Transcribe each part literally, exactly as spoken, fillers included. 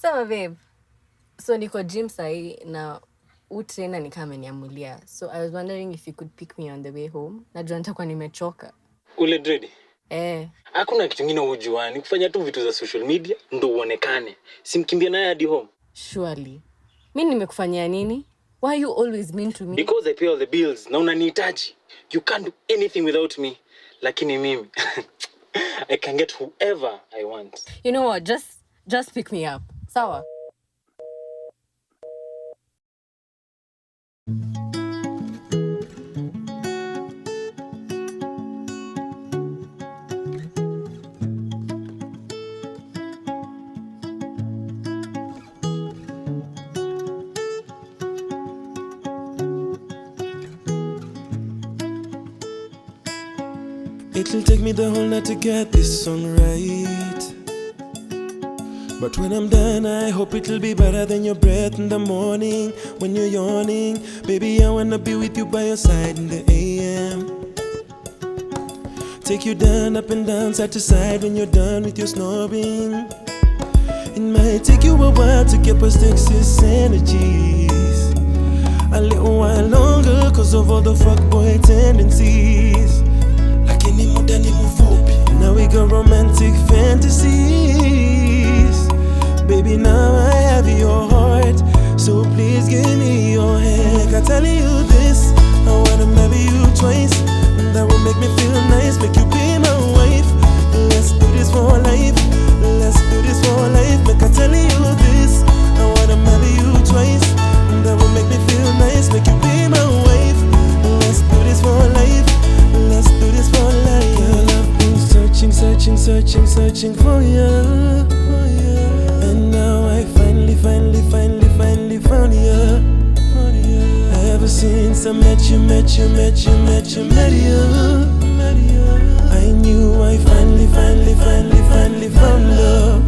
Sawa babe. So niko gym sahi na u trainer ni kama ameniamulia. So I was wondering if you could pick me on the way home. Najua nitakuwa nimechoka. Ule dread. Eh. Hakuna kitu kingine hujuani. Kufanya tu vitu za social media ndo uonekane. Simkimbia naye hadi home. Surely. Mimi nimekufanyia nini? Why you always mean to me? Because I pay all the bills na unanihitaji. You can't do anything without me. Lakini mimi I can get whoever I want. You know what? Just just pick me up. Sawa? It'll take me the whole night to get this song right. But when I'm done, I hope it'll be better than your breath in the morning when you're yawning. Baby, I wanna be with you by your side in the A M. Take you down, up and down, side to side when you're done with your snoring. It might take you a while to get past excess energies. A little while longer, cause of all the fuckboy tendencies. Now we got romantic fantasies. Baby, now I have your heart, so please give me your hand. I tell you this, I wanna marry you twice. That will make me feel nice, make you be my wife. Let's do this for life, let's do this for life. Make I tell you this, I wanna marry you twice. That will make me feel nice, make you be my wife. Let's do this for life, let's do this for life. Girl, I've been searching, searching, searching, searching for you, for you. And now I finally, finally, finally, finally found you, found you. Ever since I met you, met you, met you, met you, met you, met you. I knew I finally, finally, finally, finally found love.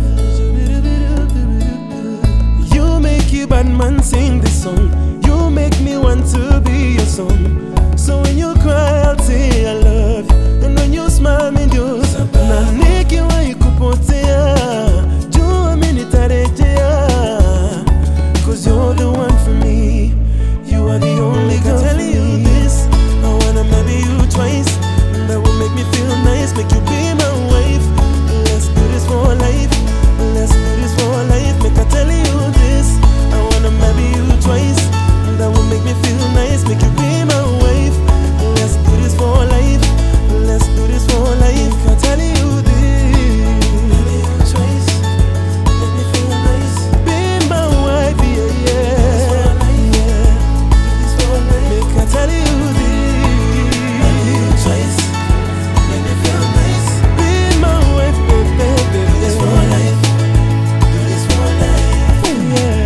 You make you bad man sing this song. You make me want to be your song. So when you cry, I'll say I love you. And when you smile, me do. Na niki wa ikupotea. Jua mimi nitarejea. Cause you're the one for me. You are the only girl for me. I tell you this, I wanna marry you twice. That will make me feel nice, make you be my wife. Let's do this for life, let's do this for life. Make I tell you this, I wanna marry you twice. That will make me feel nice, make you be my wife. Let's do this for life, let's do this for life. Make I tell you this, twice, make me feel nice. Be my wife, yeah, yeah, yeah. Make I tell you this, twice, make me feel nice. Be my wife, baby, baby. Do this for life, do this for life, yeah.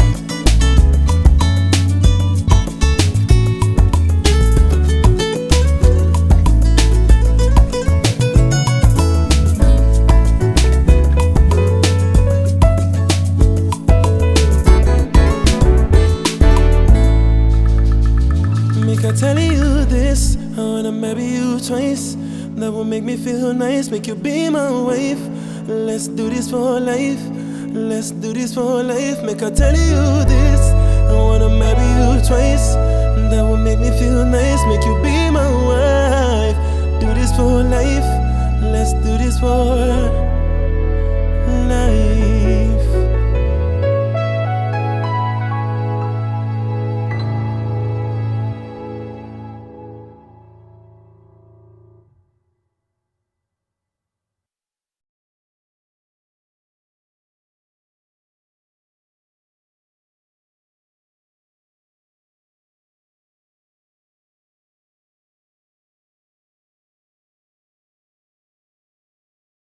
Make I tell you this, I wanna marry you twice. That will make me feel nice, make you be my wife. Let's do this for life, let's do this for life. Make I tell you this, I wanna marry you twice. That will make me feel nice, make you be my wife. Do this for life, let's do this for